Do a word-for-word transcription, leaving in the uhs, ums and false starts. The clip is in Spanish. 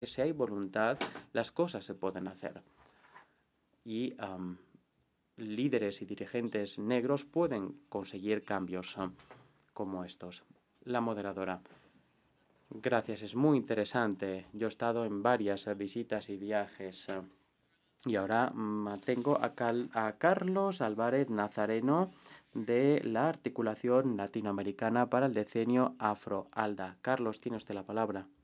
si hay voluntad, las cosas se pueden hacer. Y am, líderes y dirigentes negros pueden conseguir cambios am, como estos. La moderadora. Gracias, es muy interesante. Yo he estado en varias eh, visitas y viajes. eh, y ahora mm, tengo a, Cal- a Carlos Álvarez Nazareno de la Articulación Latinoamericana para el Decenio Afro-ALDA. Carlos, tiene usted la palabra.